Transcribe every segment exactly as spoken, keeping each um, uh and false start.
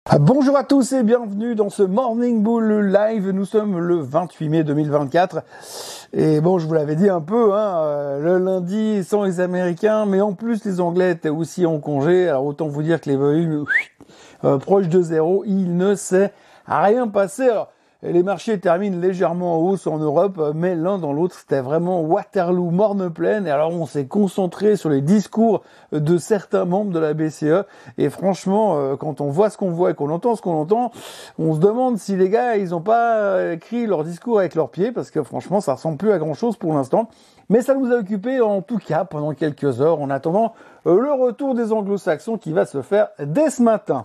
Bonjour à tous et bienvenue dans ce Morning Bull Live. Nous sommes le vingt-huit mai deux mille vingt-quatre. Et bon, je vous l'avais dit un peu, hein, le lundi sans les Américains, mais en plus les Anglais étaient aussi en congé. Alors autant vous dire que les volumes euh, proches de zéro, il ne s'est rien passé. Alors, les marchés terminent légèrement en hausse en Europe, mais l'un dans l'autre, c'était vraiment Waterloo morne pleine. Et alors, on s'est concentré sur les discours de certains membres de la B C E. Et franchement, quand on voit ce qu'on voit et qu'on entend ce qu'on entend, on se demande si les gars, ils n'ont pas écrit leur discours avec leurs pieds, parce que franchement, ça ressemble plus à grand-chose pour l'instant. Mais ça nous a occupé en tout cas pendant quelques heures, en attendant le retour des anglo-saxons qui va se faire dès ce matin.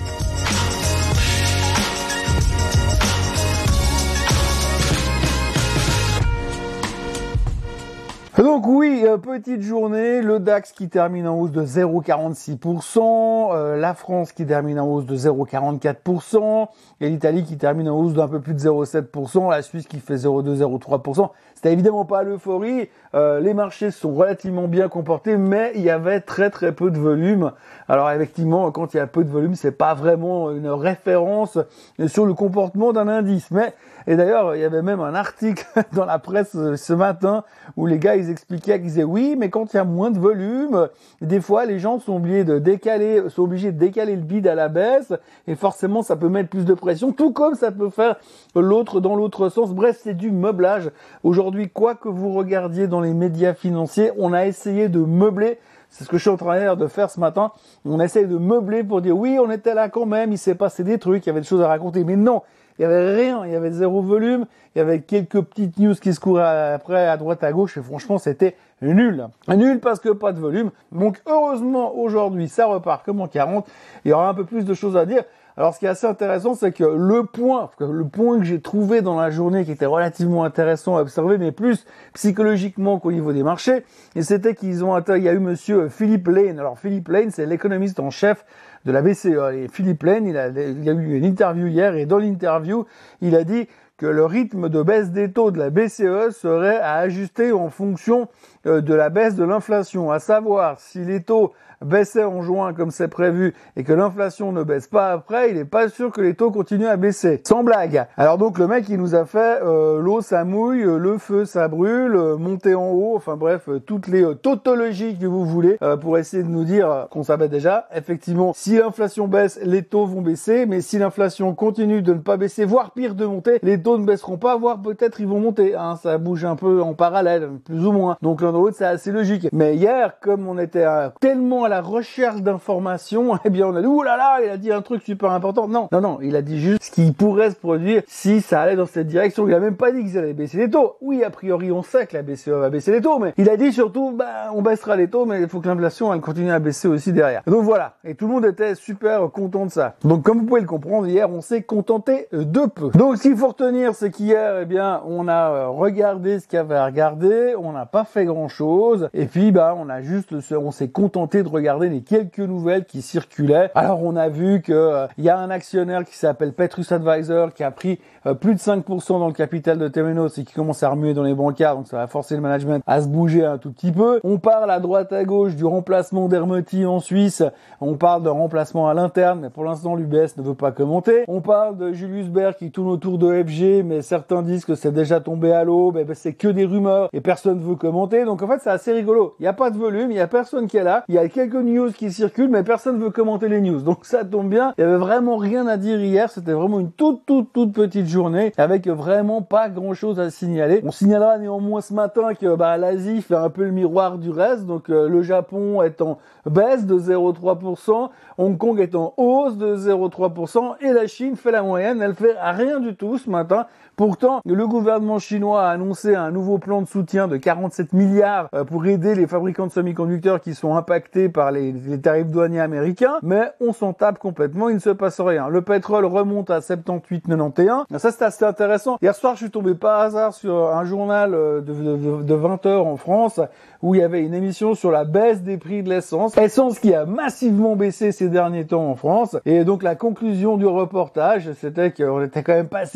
Donc oui, euh, petite journée, le DAX qui termine en hausse de zéro virgule quarante-six pour cent, euh, la France qui termine en hausse de zéro virgule quarante-quatre pour cent, et l'Italie qui termine en hausse d'un peu plus de zéro virgule sept pour cent, la Suisse qui fait zéro virgule deux zéro virgule trois pour cent. C'était évidemment pas l'euphorie, euh, les marchés sont relativement bien comportés, mais il y avait très très peu de volume. Alors effectivement, quand il y a peu de volume, c'est pas vraiment une référence sur le comportement d'un indice. Mais et d'ailleurs, il y avait même un article dans la presse ce matin où les gars ils expliquaient qu'ils disaient oui, mais quand il y a moins de volume, des fois les gens sont obligés de décaler, sont obligés de décaler le bid à la baisse, et forcément ça peut mettre plus de pression, tout comme ça peut faire l'autre dans l'autre sens. Bref, c'est du meublage. Aujourd'hui, quoi que vous regardiez dans les médias financiers, on a essayé de meubler. C'est ce que je suis en train de faire ce matin. On essaye de meubler pour dire oui, on était là quand même, il s'est passé des trucs, il y avait des choses à raconter. Mais non, il y avait rien, il y avait zéro volume, il y avait quelques petites news qui se couraient après à droite à gauche et franchement c'était nul. Nul parce que pas de volume. Donc heureusement aujourd'hui ça repart comme en quarante. Il y aura un peu plus de choses à dire. Alors ce qui est assez intéressant, c'est que le point, le point que j'ai trouvé dans la journée qui était relativement intéressant à observer, mais plus psychologiquement qu'au niveau des marchés, et c'était qu'ils ont atteint, il y a eu monsieur Philippe Lane. Alors Philippe Lane, c'est l'économiste en chef de la B C E. Et Philippe Lane, il a, il a eu une interview hier, et dans l'interview, il a dit que le rythme de baisse des taux de la B C E serait à ajuster en fonction de la baisse de l'inflation, à savoir si les taux baissaient en juin comme c'est prévu et que l'inflation ne baisse pas après, il n'est pas sûr que les taux continuent à baisser. Sans blague. Alors donc le mec il nous a fait euh, l'eau ça mouille, le feu ça brûle, euh, monter en haut, enfin bref, euh, toutes les euh, tautologies que vous voulez euh, pour essayer de nous dire euh, qu'on savait déjà. Effectivement, si l'inflation baisse, les taux vont baisser, mais si l'inflation continue de ne pas baisser, voire pire de monter, les taux ne baisseront pas, voire peut-être ils vont monter. Hein, ça bouge un peu en parallèle, plus ou moins. Donc l'un de l'autre c'est assez logique. Mais hier, comme on était euh, tellement à la recherche d'informations, eh bien on a dit ouh là là, il a dit un truc super important. Non, non, non, il a dit juste ce qui pourrait se produire si ça allait dans cette direction. Il a même pas dit qu'ils allaient baisser les taux. Oui, a priori, on sait que la B C E va baisser les taux, mais il a dit surtout, bah, on baissera les taux, mais il faut que l'inflation elle continue à baisser aussi derrière. Donc voilà. Et tout le monde était super content de ça. Donc comme vous pouvez le comprendre, hier on s'est contenté de peu. Donc ce qu'il faut retenir, c'est qu'hier, eh bien, on a regardé ce qu'il y avait à regarder, on n'a pas fait grand chose, et puis bah, on a juste, on s'est contenté de regarder les quelques nouvelles qui circulaient. Alors on a vu que euh, y a un actionnaire qui s'appelle Petrus Advisors qui a pris euh, plus de cinq pour cent dans le capital de Temenos et qui commence à remuer dans les bancaires, donc ça va forcer le management à se bouger un tout petit peu. On parle à droite à gauche du remplacement d'Hermeti en Suisse, on parle de remplacement à l'interne, mais pour l'instant l'U B S ne veut pas commenter. On parle de Julius Baer qui tourne autour de F G, mais certains disent que c'est déjà tombé à l'eau, mais ben, c'est que des rumeurs et personne ne veut commenter. Donc en fait c'est assez rigolo. Il n'y a pas de volume, il n'y a personne qui est là, il y a quelques news qui circulent, mais personne ne veut commenter les news. Donc ça tombe bien, il y avait vraiment rien à dire hier, c'était vraiment une toute toute toute petite journée, avec vraiment pas grand chose à signaler. On signalera néanmoins ce matin que bah, l'Asie fait un peu le miroir du reste, donc euh, le Japon est en baisse de zéro virgule trois pour cent, Hong Kong est en hausse de zéro virgule trois pour cent, et la Chine fait la moyenne, elle fait rien du tout ce matin. Pourtant, le gouvernement chinois a annoncé un nouveau plan de soutien de quarante-sept milliards pour aider les fabricants de semi-conducteurs qui sont impactés par les, les tarifs douaniers américains, mais on s'en tape complètement, il ne se passe rien. Le pétrole remonte à soixante-dix-huit virgule quatre-vingt-onze. Ça, c'est assez intéressant. Hier soir, je suis tombé par hasard sur un journal de, de, de vingt heures en France où il y avait une émission sur la baisse des prix de l'essence. Essence qui a massivement baissé ces derniers temps en France. Et donc, la conclusion du reportage, c'était qu'on était quand même passé de un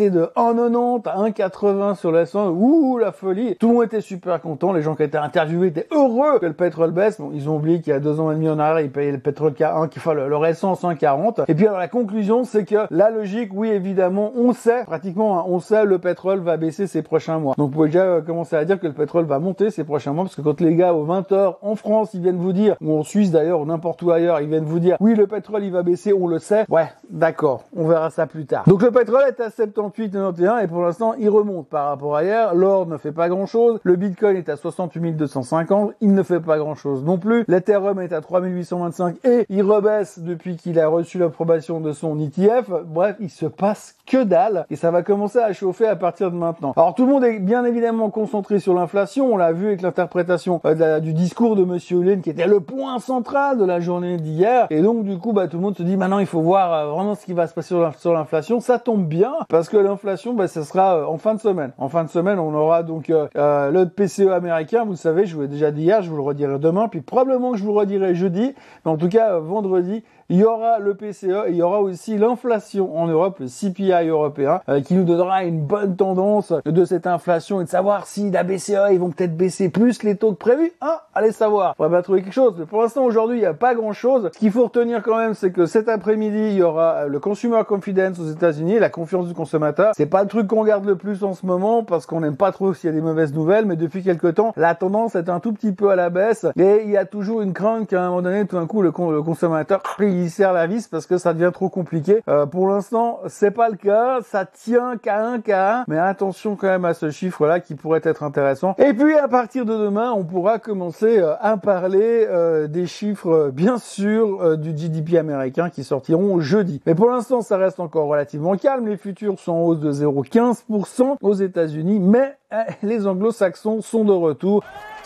un quatre-vingt-dix, un quatre-vingts sur l'essence. Ouh, la folie. Tout le monde était super content. Les gens qui étaient interviewés étaient heureux que le pétrole baisse. Bon, ils ont oublié qu'il y a deux ans et demi en arrière, ils payaient le pétrole un, qui fait leur essence un quarante. Et puis alors la conclusion, c'est que la logique, oui évidemment, on sait, pratiquement, hein, on sait le pétrole va baisser ces prochains mois. Donc vous pouvez déjà euh, commencer à dire que le pétrole va monter ces prochains mois, parce que quand les gars aux vingt heures en France, ils viennent vous dire, ou en Suisse d'ailleurs, ou n'importe où ailleurs, ils viennent vous dire, oui le pétrole il va baisser, on le sait. Ouais, d'accord, on verra ça plus tard. Donc le pétrole est à soixante-dix-huit virgule quatre-vingt-onze et pour l'instant il remonte par rapport à hier. L'or ne fait pas grand chose. Le Bitcoin est à soixante-huit mille deux cent cinquante, il ne fait pas grand chose non plus. L'Ethereum est à trois mille huit cent vingt-cinq et il rebaisse depuis qu'il a reçu l'approbation de son E T F. Bref, il se passe que dalle et ça va commencer à chauffer à partir de maintenant. Alors tout le monde est bien évidemment concentré sur l'inflation. On l'a vu avec l'interprétation euh, de la, du discours de Monsieur Hollande qui était le point central de la journée d'hier. Et donc du coup, bah tout le monde se dit maintenant il faut voir euh, vraiment ce qui va se passer sur l'inflation. Ça tombe bien parce que l'inflation, bah ça sera euh, en fin de semaine. En fin de semaine, on aura donc euh, euh, le P C E américain. Vous le savez, je vous l'ai déjà dit hier, je vous le redirai demain, puis probablement que je vous le redirai jeudi. Mais en tout cas, euh, vendredi, il y aura le P C E et il y aura aussi l'inflation en Europe, le C P I européen, euh, qui nous donnera une bonne tendance de cette inflation et de savoir si la B C E, ils vont peut-être baisser plus les taux que prévu. Hein, allez savoir. On va bien trouver quelque chose. Mais pour l'instant, aujourd'hui, il n'y a pas grand-chose. Ce qu'il faut retenir quand même, c'est que cet après-midi, il y aura le Consumer Confidence aux États-Unis, la confiance du consommateur. C'est pas le truc qu'on regarde le plus en ce moment parce qu'on n'aime pas trop s'il y a des mauvaises nouvelles, mais depuis quelque temps, la tendance est un tout petit peu à la baisse et il y a toujours une crainte qu'à un moment donné, tout d'un coup, le, con le consommateur il serre la vis parce que ça devient trop compliqué. Euh, pour l'instant, c'est pas le cas. Ça tient qu'à un, qu'à un, mais attention quand même à ce chiffre-là qui pourrait être intéressant. Et puis à partir de demain, on pourra commencer euh, à parler euh, des chiffres, euh, bien sûr, euh, du G D P américain qui sortiront jeudi. Mais pour l'instant, ça reste encore relativement calme. Les futurs sont en hausse de zéro virgule quinze pour cent aux États-Unis, mais euh, les anglo-saxons sont de retour.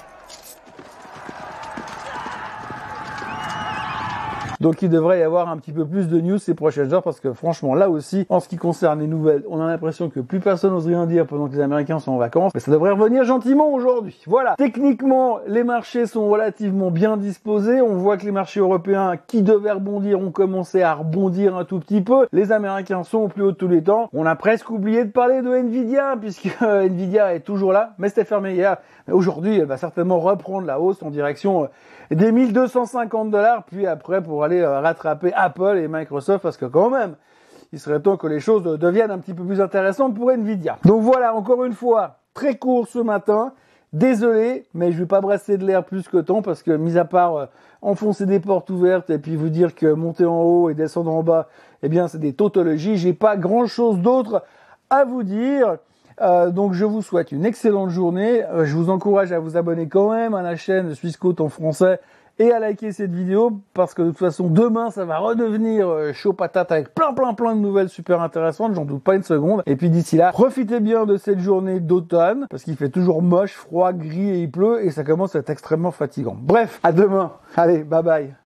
Donc il devrait y avoir un petit peu plus de news ces prochaines heures parce que franchement là aussi, en ce qui concerne les nouvelles, on a l'impression que plus personne n'ose rien dire pendant que les Américains sont en vacances, mais ça devrait revenir gentiment aujourd'hui. Voilà, techniquement les marchés sont relativement bien disposés, on voit que les marchés européens qui devaient rebondir ont commencé à rebondir un tout petit peu, les Américains sont au plus haut de tous les temps, on a presque oublié de parler de Nvidia puisque euh, Nvidia est toujours là, mais c'était fermé hier, mais aujourd'hui elle va certainement reprendre la hausse en direction euh, des mille deux cent cinquante dollars, puis après pour aller euh, rattraper Apple et Microsoft, parce que quand même, il serait temps que les choses deviennent un petit peu plus intéressantes pour Nvidia. Donc voilà, encore une fois, très court ce matin. Désolé, mais je vais pas brasser de l'air plus que tant, parce que mis à part euh, enfoncer des portes ouvertes et puis vous dire que monter en haut et descendre en bas, eh bien c'est des tautologies, j'ai pas grand chose d'autre à vous dire. Euh, donc je vous souhaite une excellente journée. Euh, je vous encourage à vous abonner quand même à la chaîne Swissquote en français et à liker cette vidéo parce que de toute façon demain ça va redevenir euh, chaud patate avec plein plein plein de nouvelles super intéressantes, j'en doute pas une seconde. Et puis d'ici là, profitez bien de cette journée d'automne parce qu'il fait toujours moche, froid, gris et il pleut et ça commence à être extrêmement fatigant. Bref, à demain. Allez, bye bye.